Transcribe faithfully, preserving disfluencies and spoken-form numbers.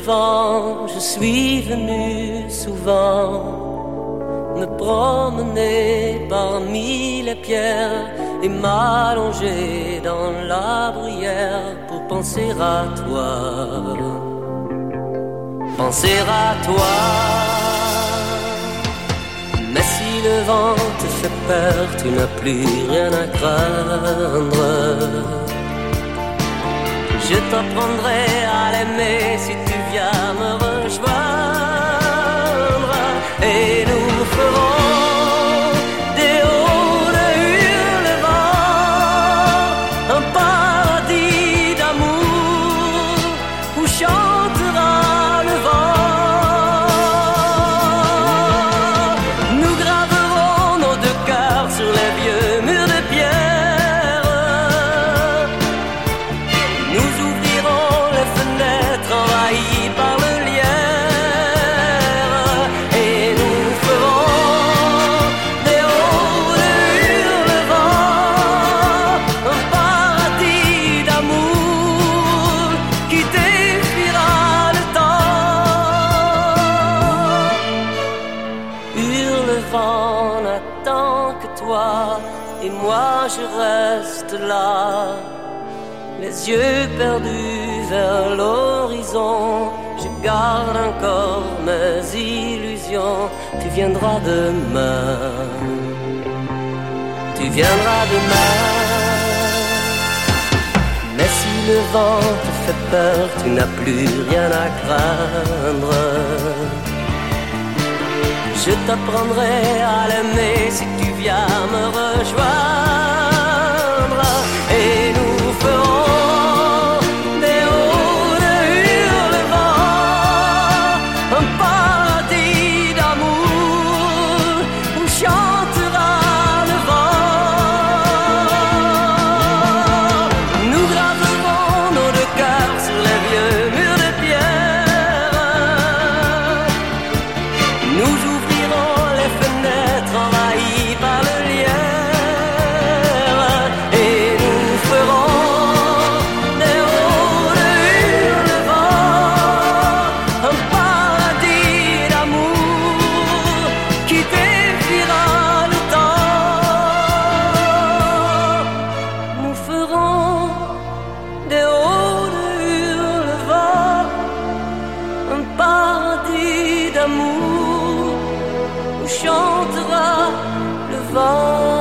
vent, je suis venu souvent me promener parmi les pierres et m'allonger dans la bruyère pour penser à toi, penser à toi. Mais si le vent te fait peur, tu n'as plus rien à craindre. Je t'apprendrai à l'aimer si tu viens me rejoindre. Et nous ferons des hauts de hurlements un paradis d'amour où chantera le vent. Nous graverons nos deux cœurs sur les vieux murs de pierre. Nous ouvrirons les fenêtres envahies par le lierre. Et nous ferons des hauts de hurlements un paradis d'amour qui défiera le temps. Hurlevent n'attend que toi et moi je reste là, les yeux perdus vers l'horizon. Je garde encore mes illusions. Tu viendras demain, tu viendras demain. Mais si le vent te fait peur, tu n'as plus rien à craindre. Je t'apprendrai à l'aimer si tu viens me rejoindre. Et nous ferons des hauts de hurlements un paradis d'amour où chantera le vent. Nous graverons nos deux cœurs sur les vieux murs de pierre. Nous ouvrirons les fenêtres envahies par le lierre. Et nous ferons des hauts de hurlements un paradis d'amour qui défiera le temps. Nous ferons des hauts de hurlements un paradis d'amour où chantera le vent.